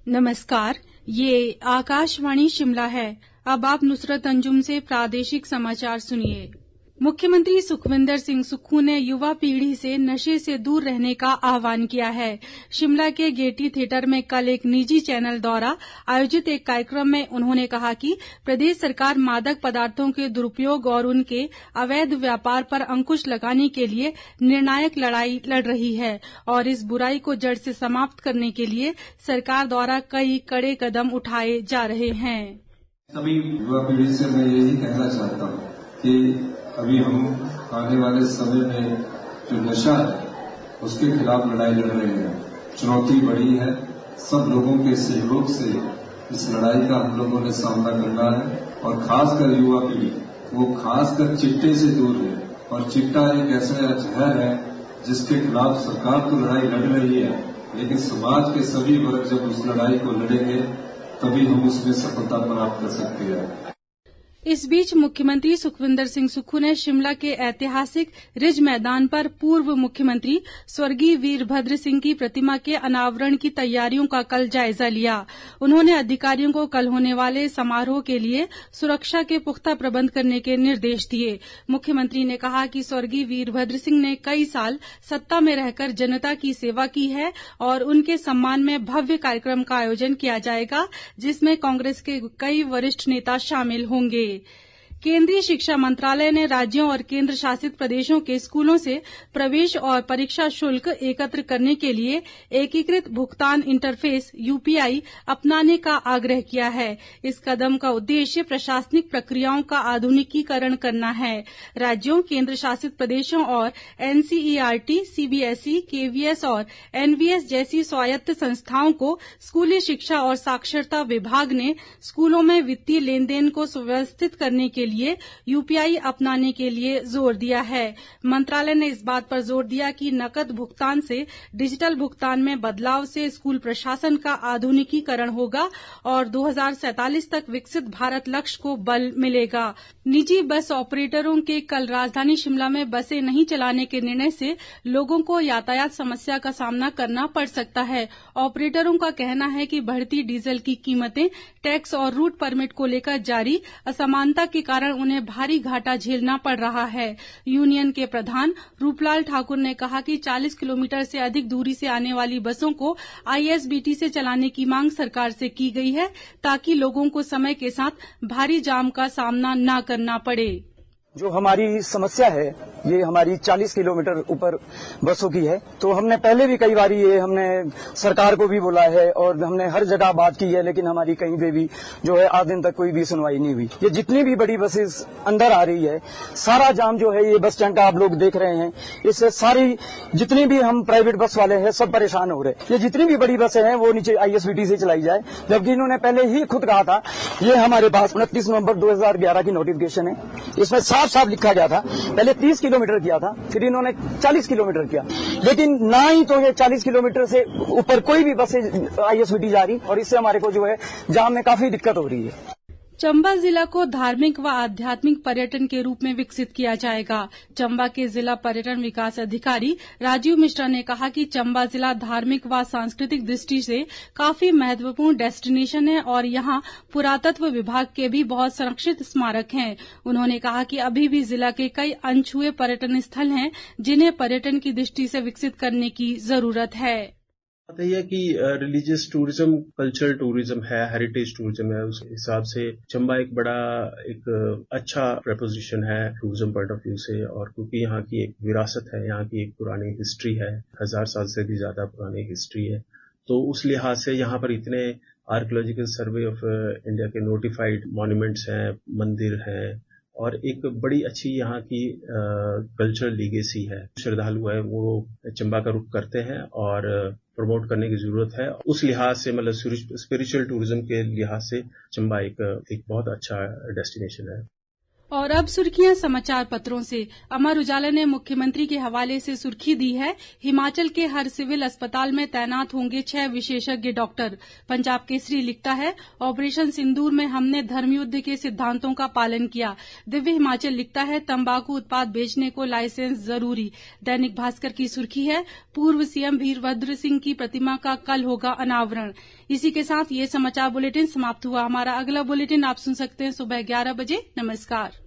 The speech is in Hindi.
नमस्कार, ये आकाशवाणी शिमला है। अब आप नुसरत अंजुम से प्रादेशिक समाचार सुनिए। मुख्यमंत्री सुखविंदर सिंह सुक्खू ने युवा पीढ़ी से नशे से दूर रहने का आह्वान किया है। शिमला के गेयटी थिएटर में कल एक निजी चैनल द्वारा आयोजित एक कार्यक्रम में उन्होंने कहा कि प्रदेश सरकार मादक पदार्थों के दुरुपयोग और उनके अवैध व्यापार पर अंकुश लगाने के लिए निर्णायक लड़ाई लड़ रही है और इस बुराई को जड़ से समाप्त करने के लिए सरकार द्वारा कई कड़े कदम उठाए जा रहे हैं। सभी युवा पीढ़ी से मैं यही कहना चाहता हूँ कि अभी हम आने वाले समय में जो नशा है उसके खिलाफ लड़ाई लड़ रहे हैं। चुनौती बड़ी है, सब लोगों के सहयोग से इस लड़ाई का हम लोगों ने सामना करना है और खासकर युवा पीढ़ी वो खासकर चिट्टे से दूर है। और चिट्टा एक ऐसा जहर है जिसके खिलाफ सरकार तो लड़ाई लड़ रही है, लेकिन समाज के सभी वर्ग जब उस लड़ाई को लड़ेंगे तभी हम उसमें सफलता प्राप्त कर सकते हैं। इस बीच मुख्यमंत्री सुखविंदर सिंह सुक्खू ने शिमला के ऐतिहासिक रिज मैदान पर पूर्व मुख्यमंत्री स्वर्गीय वीरभद्र सिंह की प्रतिमा के अनावरण की तैयारियों का कल जायजा लिया। उन्होंने अधिकारियों को कल होने वाले समारोह के लिए सुरक्षा के पुख्ता प्रबंध करने के निर्देश दिए। मुख्यमंत्री ने कहा कि स्वर्गीय वीरभद्र सिंह ने कई साल सत्ता में रहकर जनता की सेवा की है और उनके सम्मान में भव्य कार्यक्रम का आयोजन किया जाएगा, जिसमें कांग्रेस के कई वरिष्ठ नेता शामिल होंगे। केंद्रीय शिक्षा मंत्रालय ने राज्यों और केंद्र शासित प्रदेशों के स्कूलों से प्रवेश और परीक्षा शुल्क एकत्र करने के लिए एकीकृत भुगतान इंटरफेस यूपीआई अपनाने का आग्रह किया है। इस कदम का उद्देश्य प्रशासनिक प्रक्रियाओं का आधुनिकीकरण करना है। राज्यों, केंद्र शासित प्रदेशों और एनसीईआरटी, सीबीएसई, केवीएस और एनवीएस जैसी स्वायत्त संस्थाओं को स्कूली शिक्षा और साक्षरता विभाग ने स्कूलों में वित्तीय लेन देन को सुव्यवस्थित करने के लिए यूपीआई अपनाने के लिए जोर दिया है। मंत्रालय ने इस बात पर जोर दिया कि नकद भुगतान से डिजिटल भुगतान में बदलाव से स्कूल प्रशासन का आधुनिकीकरण होगा और 2047 तक विकसित भारत लक्ष्य को बल मिलेगा। निजी बस ऑपरेटरों के कल राजधानी शिमला में बसें नहीं चलाने के निर्णय से लोगों को यातायात समस्या का सामना करना पड़ सकता है। ऑपरेटरों का कहना है कि बढ़ती डीजल की कीमतें, टैक्स और रूट परमिट को लेकर जारी असमानता के कारण उन्हें भारी घाटा झेलना पड़ रहा है। यूनियन के प्रधान रूपलाल ठाकुर ने कहा कि 40 किलोमीटर से अधिक दूरी से आने वाली बसों को आईएसबीटी से चलाने की मांग सरकार से की गई है, ताकि लोगों को समय के साथ भारी जाम का सामना न करना पड़े। जो हमारी समस्या है ये हमारी 40 किलोमीटर ऊपर बसों की है। तो हमने पहले भी कई बार ये हमने सरकार को भी बोला है और हमने हर जगह बात की है, लेकिन हमारी कहीं पे भी जो है आज दिन तक कोई भी सुनवाई नहीं हुई। ये जितनी भी बड़ी बसेस अंदर आ रही है, सारा जाम जो है ये बस स्टैंड का आप लोग देख रहे हैं, इससे सारी जितनी भी हम प्राइवेट बस वाले हैं सब परेशान हो रहे हैं। ये जितनी भी बड़ी बसें हैं वो नीचे आईएसबीटी से चलाई जाए, जबकि इन्होंने पहले ही खुद कहा था। ये हमारे पास 29 नवंबर 2011 की नोटिफिकेशन है, इसमें साफ लिखा गया था। पहले 30 किलोमीटर किया था, फिर इन्होंने 40 किलोमीटर किया, लेकिन ना ही तो ये 40 किलोमीटर से ऊपर कोई भी बसें आईएसबीटी जा रही और इससे हमारे को जो है जाम में काफी दिक्कत हो रही है। चंबा जिला को धार्मिक व आध्यात्मिक पर्यटन के रूप में विकसित किया जाएगा। चंबा के जिला पर्यटन विकास अधिकारी राजीव मिश्रा ने कहा कि चंबा जिला धार्मिक व सांस्कृतिक दृष्टि से काफी महत्वपूर्ण डेस्टिनेशन है और यहाँ पुरातत्व विभाग के भी बहुत संरक्षित स्मारक हैं। उन्होंने कहा कि अभी भी जिला के कई अनछुए पर्यटन स्थल हैं, जिन्हें पर्यटन की दृष्टि से विकसित करने की जरूरत है। बात यह है कि रिलीजियस टूरिज्म, कल्चरल टूरिज्म है, हेरिटेज टूरिज्म है। उस हिसाब से चंबा एक अच्छा प्रपोजिशन है टूरिज्म पॉइंट ऑफ व्यू से, और क्योंकि यहाँ की एक विरासत है, यहाँ की एक पुरानी हिस्ट्री है, 1000 साल से भी ज्यादा पुरानी हिस्ट्री है। तो उस लिहाज से यहाँ पर इतने आर्कियोलॉजिकल सर्वे ऑफ इंडिया के नोटिफाइड मॉन्यूमेंट्स हैं, मंदिर हैं, और एक बड़ी अच्छी यहाँ की कल्चरल लीगेसी है। श्रद्धालु है वो चंबा का रुख करते हैं और प्रमोट करने की जरूरत है। उस लिहाज से मतलब स्पिरिचुअल टूरिज्म के लिहाज से चंबा एक बहुत अच्छा डेस्टिनेशन है। और अब सुर्खियां समाचार पत्रों से। अमर उजाला ने मुख्यमंत्री के हवाले से सुर्खी दी है, हिमाचल के हर सिविल अस्पताल में तैनात होंगे 6 विशेषज्ञ डॉक्टर। पंजाब केसरी लिखता है, ऑपरेशन सिंदूर में हमने धर्मयुद्ध के सिद्धांतों का पालन किया। दिव्य हिमाचल लिखता है, तंबाकू उत्पाद बेचने को लाइसेंस जरूरी। दैनिक भास्कर की सुर्खी है, पूर्व सीएम वीरभद्र सिंह की प्रतिमा का कल होगा अनावरण। इसी के साथ ये समाचार बुलेटिन समाप्त हुआ। हमारा अगला बुलेटिन आप सुन सकते हैं सुबह 11 बजे। नमस्कार।